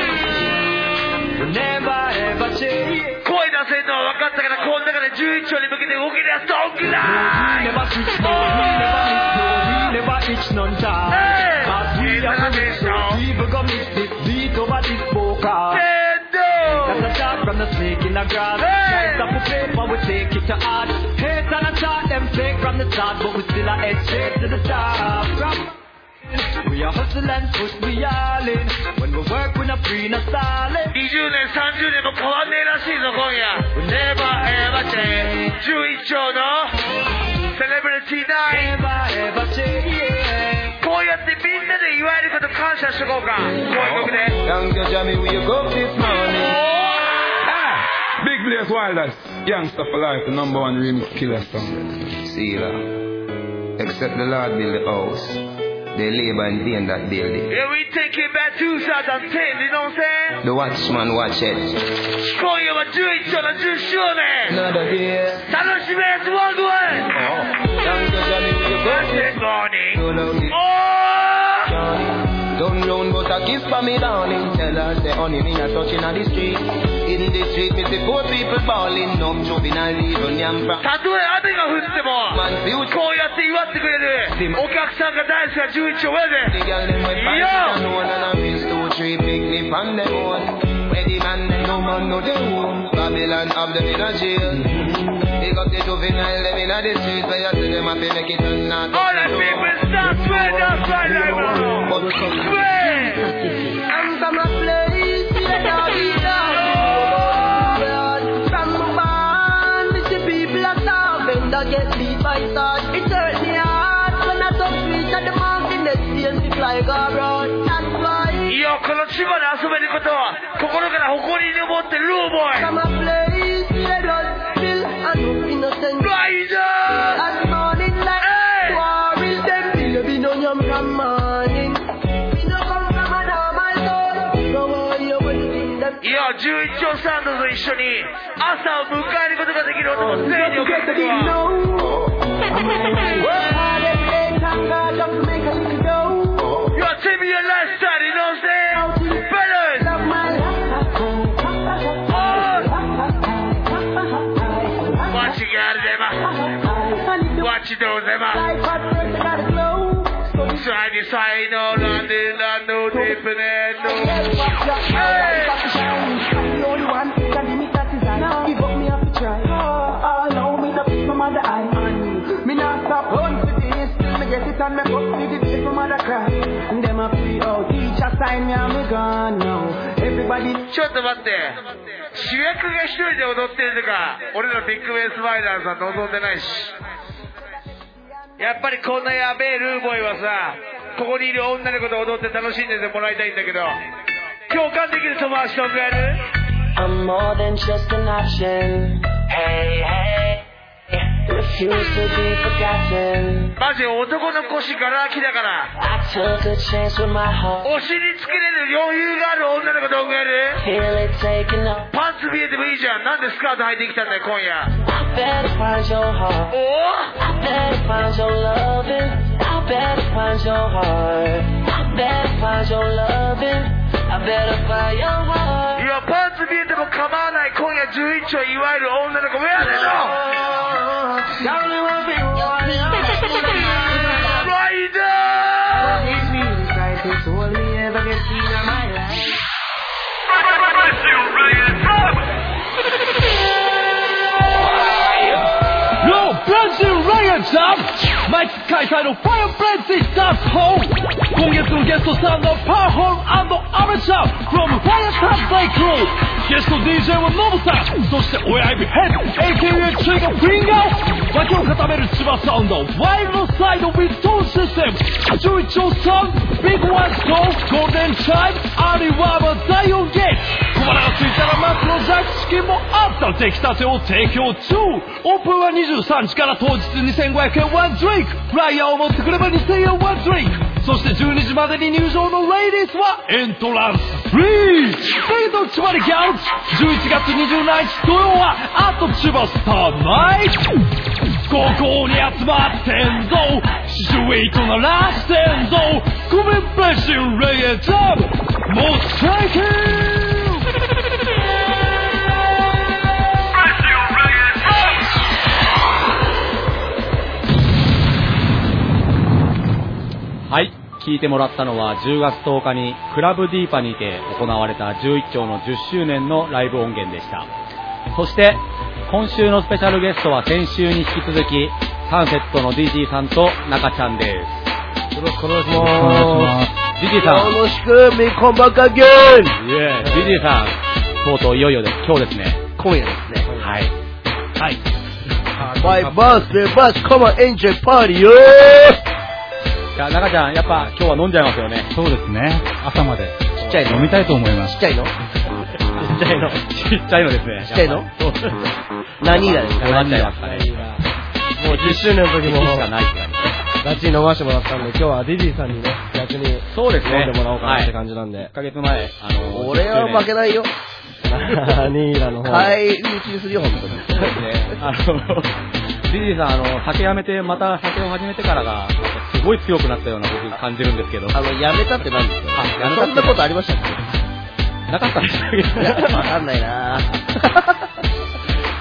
We never ever change. 声出せんのは分かったからこの中でじゅういっちょに向けて動けるやつどんくらい。 We never switch no, we never miss no, we never itch none time. Hey. Cause we are the best now. People go mix this beat over this vocal. That's a shot from the snake in the grass. Hey. Nice up the paper, we take it to art. Hate and a shot, them fake from the start, but we still are head straight to the top. From we are hustle and put we all in. When we work, we not free, not silent. にじゅうねん、さんじゅうねんも変わんねえらしいぞ今夜。Never ever change。じゅういっちょのセレブリティナイト。 Never ever change. こうやってみんなで祝えること感謝しとこうか。こういう曲で。 Thank you, Jamie, we you go this morning. Big Blaze Wilders, Gangsta for Life, the number one remix killer song. See ya. Except the Lord build the house. They labor in vain that build it. Yeah, we take it back two thousand ten, you know what I'm saying? The watchman watch it. 今夜はじゅういっちょのじゅっしゅうねん。 Another day. 楽しみやつワンワン。 Thank you, Jamie, we you go this morning. Oh! Don't round but a kiss for me darling. Tell her say honey me a touching on the street. In the street me see poor people balling. No juvenile even yam from. たとえ雨が降ってもこうやって祝ってくれるお客さんが大好きなじゅういっちょ上でいいよ And a real two three picnic from them own. Where the man them no man no they home. Babylon have them in a jail. They got the juvenile them in a the street. Where you see them have to make it and not. All the people stop swear, that's right, I will. Swear. I'm from a place where doggy dog. From a barn, we see people are starving. That get beat by stars. It hurt me hard when I touch streets at the mountain. They see me fly go around. That's why. いや、この千葉で遊べることは心から誇りに思ってるルーボーイ From a place where blood spill and no innocent Rider and morning light war will them baby no yum from morning we no come from a normal zone so why you wasting them いや、じゅういち丁サンドと一緒に朝を迎えることができる男全員を送ってくわ Work hard every day thank God just to make a little dough You are taking your lifestyle, you know what I'm saying? Fellas! What you got, Emma? What you doing, Emma? Side to side, no, London, no, deep in it, no. Hey! The only one can give me that is I give up me have to try. Oh, allow me to pick my mother eye on me not stop run to this till me get it and me go see the day for mother cry. And them a free out, teacher sign me and me gone now. Everybody ちょっと待って。主役が一人で踊ってるとか、俺らビッグベースファイナーさん望んでないし。やっぱりこんなやべえルーボーイはさ、ここにいる女の子と踊って楽しんでてもらいたいんだけど、共感できる友達とやる I'm more than just an option. Hey, hey. Refuse to be forgotten. マジ男の腰ガラ空きだから。 I took a chance with my heart. お尻つけれる余裕がある女の子どんぐらいやる Feel it taking up. パンツ見えてもいいじゃん。なんでスカート履いてきたんだよ今夜。 I better find your heart. お I better find your loving. I better find your heart. I better find your loving. I better find your heart. いやパンツ見えても構わない今夜じゅういち丁いわゆる女の子やれろ毎月開催のファイアブレッツイダースホー今月のゲストさんのパワーホール&アメちゃん from Fire Thursday Crew ゲスト ディージェー はノブさんそして親指ヘッド エーケーエー チームフィンガー脇を固める千葉サウンドワイルドサイドウィットーシステムじゅういち丁さんビッグワンスコーゴールデンチャイムアーリーワーバーだいよんゲート小腹がついたらマックのジャックチキンもあった出来たてを提供中オープンはにじゅうさんじから当日にせんごひゃくえんワンドリンクフライヤーを持ってくればにせんえんワンドリンクそしてじゅうにじまでに入場のレイディースはエントランスフリースピード千葉にギャルじゅういちがつにじゅうくにち土曜はアット千葉スターナイトここに集まってんぞシチュエイトならしてんぞコミュプレッシンレイヤージャブもう最近はい、聞いてもらったのはじゅうがつとおかにクラブディーパにて行われたじゅういち丁のじゅっしゅうねんのライブ音源でした。そして今週のスペシャルゲストは先週に引き続きサンセットの ディージー さんと中ちゃんです。 よろしくお願いします。 ディージー さん。 よろしく、みこんばかげん。 イエーイ。ディージー さん、とうとういよいよです。今日ですね。 今夜ですね。 はい。はい。 My birthday bus, come on, enjoy party よじゃあ中ちゃん、やっぱ今日は飲んじゃいますよね。 そうですね。朝まで。 ちっちゃいの飲みたいと思います。 ちっちゃいのちっちゃいのちっちゃいのですね。 ちっちゃいの何がですか何がですかね。 もうじゅっしゅうねんの時もしかないですガチに飲ませてもらったんで、今日はディディさんにね、逆にそうですね。 飲んでもらおうかなって感じなんで。 いっかげつまえ、あの、 俺は負けないよ。 何らの方。 帰り道にするよ、本当に。 そうですね。あの、ディディさん、あの、酒やめて、また酒を始めてからが、すごい強くなったような僕感じるんですけど。 あの、やめたって何ですか？ あ、やめたって。 そんなことありましたっけ？ なかったんですけど。 いや、わかんないなぁ。 あ、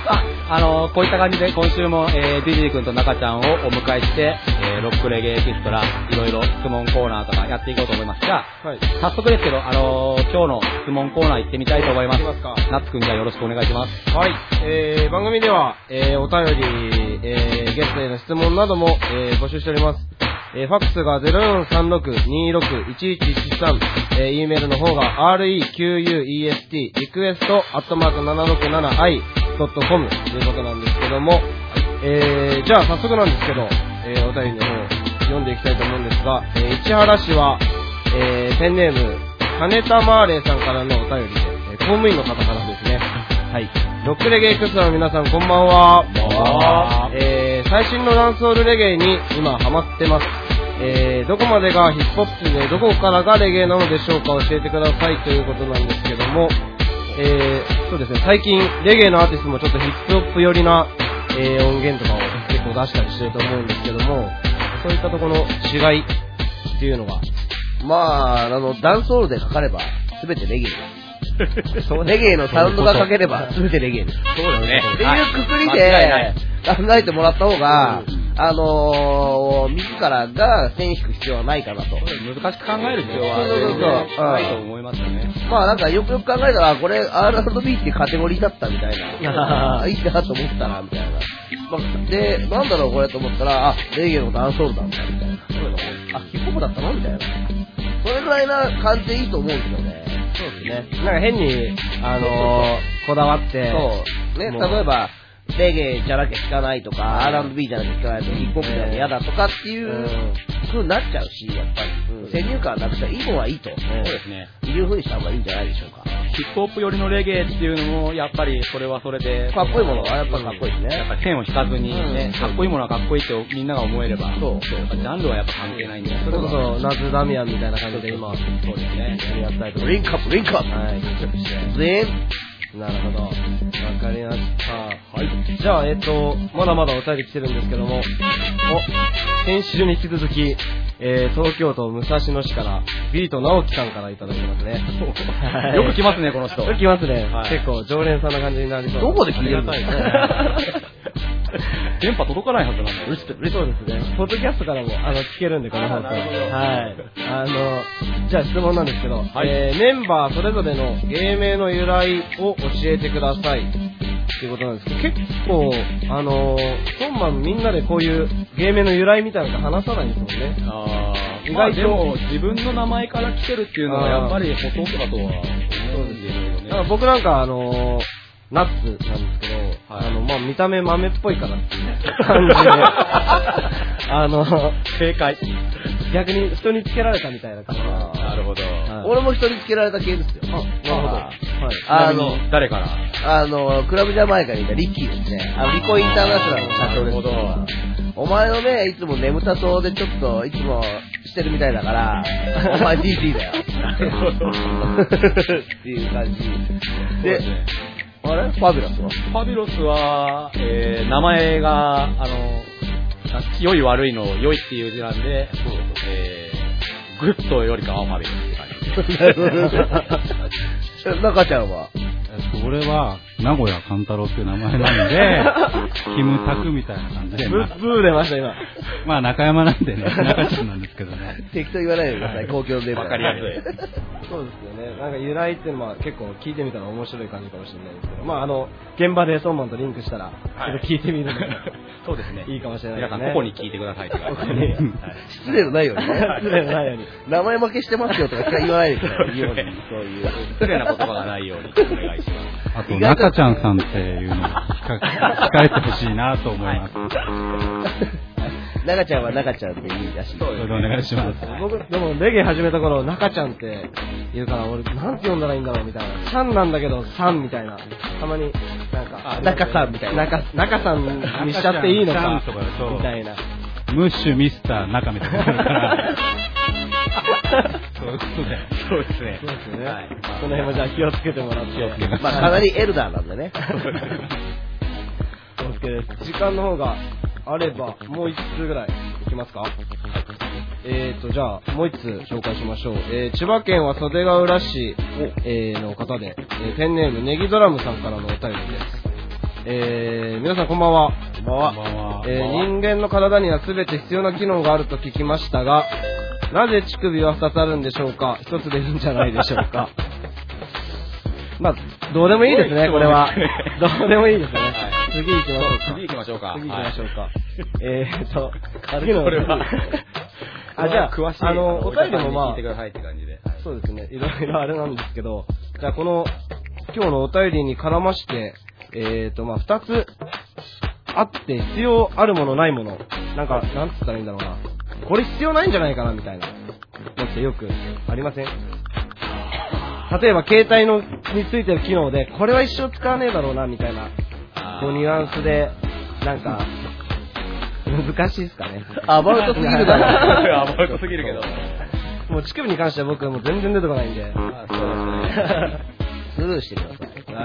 あのー、こういった感じで今週も、えー、ディジー君と中ちゃんをお迎えして、えー、ロックレゲエキストラ、いろいろ質問コーナーとかやっていこうと思いますが、はい、早速ですけど、あのー、今日の質問コーナー行ってみたいと思います。ナッツ君じゃあよろしくお願いします。 はい、えー、番組では、えー、お便り、えー、ゲストへの質問なども、えー、募集しております。えー、ファックスが ゼロよんさんろくにろくいちいちいちさん、えー、E メールの方が アールイーキューユーイーエスティー リクエストアットマーク ななろくななアイドットコム ということなんですけども、えー、じゃあ早速なんですけど、えー、お便りの方読んでいきたいと思うんですが、えー、市原市は、えー、ペンネーム金田マーレーさんからのお便りで、えー、公務員の方からですね。はい。ロックレゲエクストラの皆さんこんばんは。こんばんは。えー、最新のダンスホールレゲエに今ハマってます。えー、どこまでがヒップホップでどこからがレゲエなのでしょうか、教えてくださいということなんですけども、えー、そうですね、最近レゲエのアーティストもちょっとヒップホップ寄りな、えー、音源とかを結構出したりしてると思うんですけども、そういったところの違いっていうのが、 まあ、あの、ダンスホールでかかれば全てレゲエです。レゲエのサウンドがかければ全てレゲエです。 そうですね。 っていうくくりで考えてもらった方が、あのー、自らが線引く必要はないかなと。 難しく考える必要はないと思いますよね。 まあなんかよくよく考えたら、これ アールアンドビー っていうカテゴリーだったみたいな。いいなと思ったな、みたいな。まあ、で、なんだろうこれと思ったら、あ、レゲエのダンスホールなんだ、みたいな。あ、ヒップホップだったのみたいな。それぐらいな感じでいいと思うんですよね。 そうですね。なんか変に、あのー、こだわって。 そう。ね、例えば、レゲエじゃなきゃ聴かないとか、アールアンドビー じゃなきゃ聴かないとか、ヒップホップじゃなきゃ嫌だとかっていう風になっちゃうし、やっぱり。先入観なくしたらいい方がいいと。 そうですね。 いう風にした方がいいんじゃないでしょうか。 ヒップホップ寄りのレゲエっていうのも、やっぱりそれはそれで。 かっこいいものはやっぱかっこいいですね。 やっぱり線を引かずにね、かっこいいものはかっこいいってみんなが思えれば、そう。ジャンルはやっぱ関係ないんで。 それこそ、ナズダミアンみたいな感じで今、 そうですね。 やったりとか。 リンクアップ、リンクアップ。 はい、リンクアップして。 全なるほど。わかりました。はい。じゃあ、えっと、まだまだお便り来てるんですけども、お、先週に引き続き、えー、東京都武蔵野市から、ビート直樹さんからいただきますね。 よく来ますね、この人。 よく来ますね。はい、結構、常連さんな感じになりそう。 どこで聞いてるんですか電波届かないはずなんだよ。 そうですね。ポッドキャストからも、あの、聞けるんで、この放送。はい。あの、じゃあ質問なんですけど、はい、えー、メンバーそれぞれの芸名の由来を教えてください。っていうことなんですけど、結構、あのー、ソンマンみんなでこういう芸名の由来みたいなの話さないんですもんね。 あ意外と、まあ、でも自分の名前から来てるっていうのはやっぱりほとんどだとは思うんですけどね。 だから僕なんかあのー、ナッツなんですけど、はい、あの、まあ、見た目豆っぽいからっていう感じで、あの、 正解。 逆に人につけられたみたいな感じ。 なるほど、 はい。俺も人につけられた系ですよ。 あ、なるほど。はい。 あの、誰からあの、クラブジャマイカにいたリッキーですね。あの、リコインターナショナルの社長です。なるほど。お前の目、いつも眠たそうでちょっと、いつもしてるみたいだから、お前 ディーティー だよ。っていう感じ。で、あれファビュラスはファビュラスは、えー、名前が、あの、良い悪いの良いっていう字なんで、えー、グッドよりかはファビュラスって感じ。中ちゃんは俺は、名古屋勘太郎っていう名前なんで、キムタクみたいな感じで。 ブー、ブー出ました、今。 まあ、中山なんでね、中ちゃんなんですけどね。 適当言わないでください、公共の電波。 わかりやすい。 そうですよね。なんか由来っていうのは結構聞いてみたら面白い感じかもしれないですけど、まあ、あの、現場でソンマンとリンクしたら、はい、聞いてみるのがそうですね。 いいかもしれないですね。 皆さん、ここに聞いてくださいって感じで。失礼のないようにね。 失礼のないように。 名前負けしてますよとか言わないでください。そういう。 失礼な言葉がないようにお願いします。 あと、中ちゃんさんっていうのを控えてほしいなと思います。 中ちゃんは中ちゃんでいいらしい。 それでお願いします。 僕、でもレゲエ始めた頃、中ちゃんって言うから、俺、なんて呼んだらいいんだろうみたいな。ちゃんなんだけど、さんみたいな。たまに、なんか、 中さんみたいな。 中、中さんにしちゃっていいのか、みたいな。 ムッシュ、ミスター、中みたいな。そうですね。 そうですね。そうですね。はい。その辺もじゃあ気をつけてもらって。 まあ、かなりエルダーなんでね。 そうです。時間の方があれば、もう一通ぐらいいきますか？えーと、じゃあ、もう一通紹介しましょう。えー、千葉県は袖ヶ浦市、えー、の方で、えー、ペンネームネギドラムさんからのお便りです。 えー、皆さんこんばんは。こんばんは。 こんばんは。 えー、人間の体には全て必要な機能があると聞きましたが、なぜ乳首はふたつあるんでしょうか。ひとつでいいんじゃないでしょうか。まあ、どうでもいいですね、これは。どうでもいいですね。次行きましょうか。 次行きましょうか。 次行きましょうか。えーっと、 次のこれは。 あ、じゃあ、 詳しい。 あの、お便りもまあ、 聞いてくださいって感じで。 そうですね、いろいろあれなんですけど、じゃあこの、今日のお便りに絡まして、えーっと、まあ、二つあって必要あるものないもの。なんか、なんつったらいいんだろうな。これ必要ないんじゃないかなみたいなのってよくありません？例えば携帯のについてる機能でこれは一生使わねえだろうなみたいなこうニュアンスでなんか難しいですかね。 アバウトすぎるだろ。アバウトすぎるけど。 もう乳首に関しては僕はもう全然出てこないんで。 あ、そうですね。 スルーしてくださ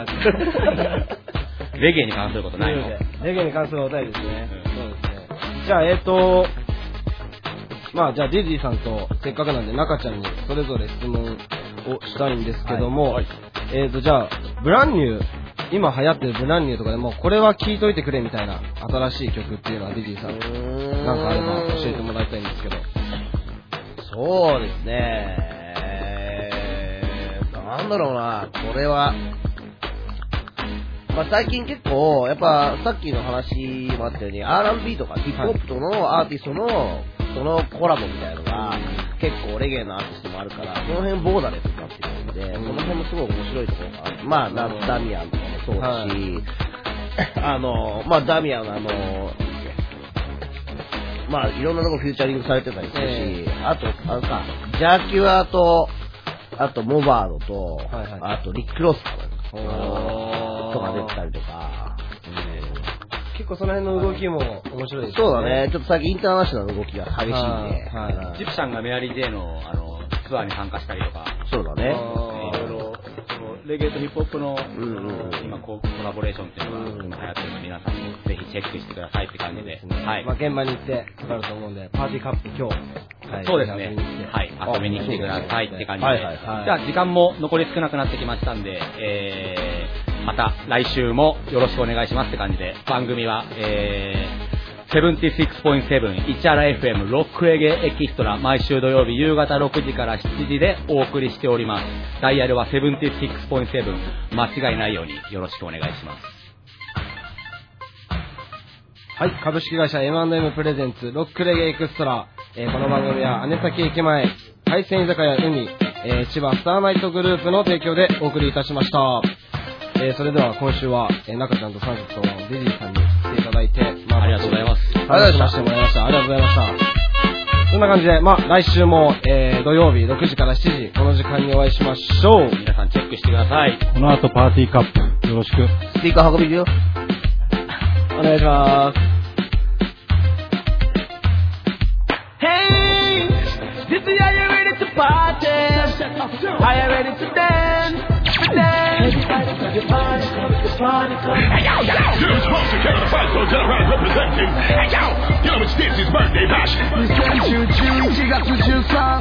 い。 レゲエに関することないの？ レゲエに関するお便りですね。そうですね。じゃあえっと。まあじゃあディズィーさんとせっかくなんで中ちゃんにそれぞれ質問をしたいんですけども、はいはい、えっとじゃあブランニュー今流行ってるブランニューとかでもこれは聴いといてくれみたいな新しい曲っていうのはディズィーさんなんかあれば教えてもらいたいんですけど。 そうですね、なんだろうな、これはまあ、最近結構やっぱさっきの話もあったように アールアンドビー とかヒップホップとのアーティストのそのコラボみたいなのが結構レゲエのアーティストもあるからその辺ボーダレスになってくるんで、その辺もすごい面白いところがある。まあダミアンとかもそうだし、あのまあダミアンのあのまあいろんなとこフューチャリングされてたりするし、あとあのさジャーキュアとあとモバードとあとリックロスかなとか出てたりとか、 結構その辺の動きも面白いですね。 そうだね。ちょっと最近インターナショナルの動きが激しいんで、 はい、ジプシャンがメアリー J のあのツアーに参加したりとか、 そうだね。 いろいろレゲエとヒップホップの、うんうん、今コラボレーションっていうのが今流行ってるので皆さんもぜひチェックしてくださいって感じで、 はい。まあ現場に行ってかかると思うんで、パーティーカップ今日、 はい、そうですね。はい、遊びに来てくださいって感じで、はいはいはい、じゃあ時間も残り少なくなってきましたんで、えー、また来週もよろしくお願いしますって感じで、番組は、えーセブンティシックスポイントセブン 市原 エフエム ロックレゲエエキストラ毎週土曜日夕方ろくじからしちじでお送りしております。ダイヤルは セブンティシックスポイントセブン 間違いないようによろしくお願いします。 はい、株式会社 エムアンドエム プレゼンツロックレゲエエクストラ、えー、この番組は姉崎駅前海鮮居酒屋海、えー、千葉スターナイトグループの提供でお送りいたしました。えー、それでは今週は、えー、中ちゃんと三角とディディさんに来ていただいて、 まあ、ありがとうございます。 ありがとうございました。ありがとうございました。そんな感じで、まあ来週も、えー、土曜日ろくじからしちじこの時間にお会いしましょう。 皆さんチェックしてください。 この後パーティーカップよろしく。 スピーカー運びるよ。 お願いします。 Hey, this is are you ready to party? Are you ready to dance? Dance. Hey yo, yo, you're supposed to get a fight, so get around representing. Hey yo, you know it's this is birthday bash. にせんじゅうじゅういちがつじゅうさん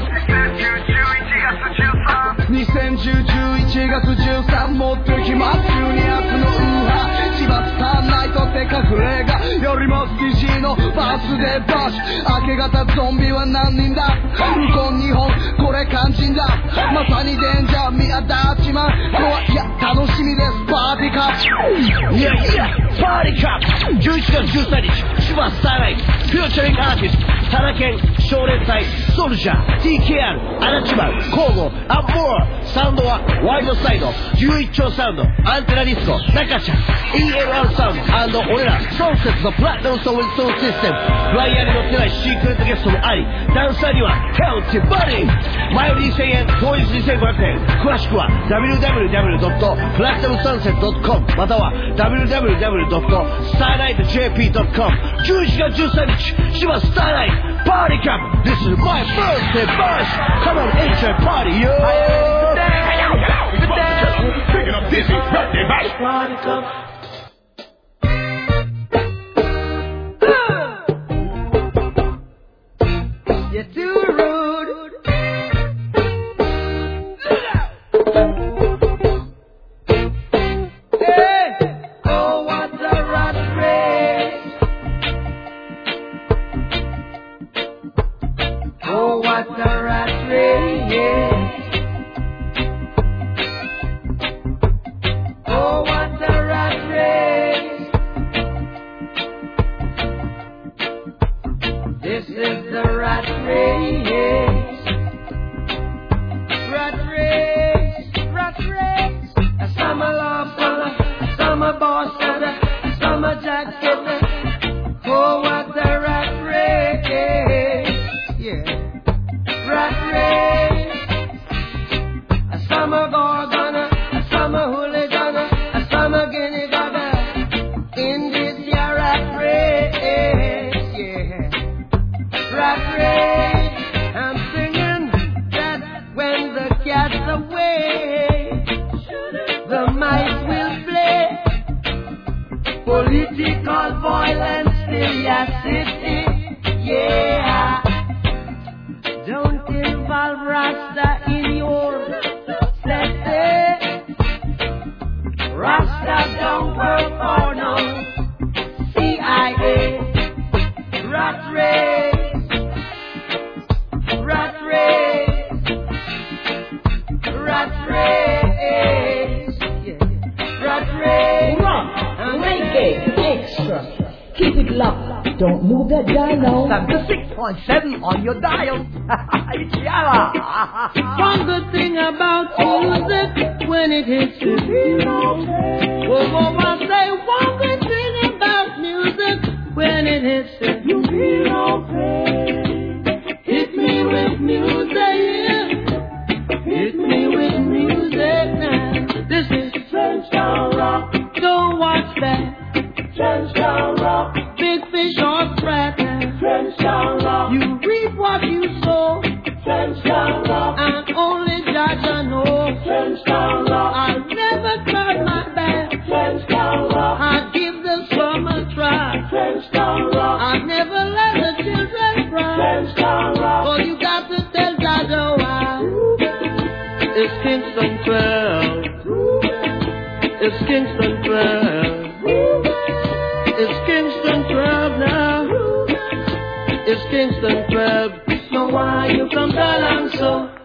にせんじゅうじゅういちがつじゅうさん持ってきますじゅうにがつのウーハー千葉スターナイトって隠れ家よりも ディージー のバースデーバッシュ明け方ゾンビは何人だウコン日本これ肝心だまさにデンジャー宮立ちま怖いや楽しみですパーティーカップいやいやパーティーカップじゅういちがつじゅうさんにち千葉スターナイトフューチャリングアーティストタナケン少年隊ソルジャー ティーケーアール アナチマル交互アップモアサウンドはワイドサイドじゅういっちょうサウンドアンテナディスコ中ちゃん イーエルアール サウンド&俺らソンセットのプラットナムソウルソウルシステムフライヤーに載ってないシークレットゲストもありダンサーにはヘルティバディ前売りにせんえん当日にせんごひゃくえん詳しくは ダブリューダブリューダブリュー ドット プラチナムサンセット ドット コム または ダブリューダブリューダブリュー ドット スターナイト ジェーピー ドット コム じゅういちがつじゅうさんにち千葉スターナイトパーティーカップ This is my birthday bash Come on enjoy party yo Hey yo, yo, you're supposed to just picking up this is birthday bash. Party cup. You're too rude. Hey, oh what the pass away, the mice will play. Political violence still your city, yeah. Don't involve Rasta in your setting. Rasta don't work for no C I A. Rat race, rat race, rat race, yeah. Rat race. Rock, make it extra. Keep it locked. Don't move that dial. seventy-six point seven on your dial. Yalla. One good thing about music when it hits you. Whoa, whoa, I say one good thing about music when it hits you. You feel okay. Hit me with music. Hit me with music now. This is Trenchtown Rock. Don't watch that. Trenchtown Rock. Big fish on frat. Trenchtown Rock. You reap what you sow. Trenchtown Rock. And only Judge I know. Trenchtown Rock. I never turn my back. Trenchtown Rock. I give the slum a try. Trenchtown Rock. I never let the children cry. Trenchtown Rock. Oh, you got to tell Judge why. It's Kingston twelve. It's Kingston twelve. It's Kingston twelve now. It's Kingston twelve. So why you come down so?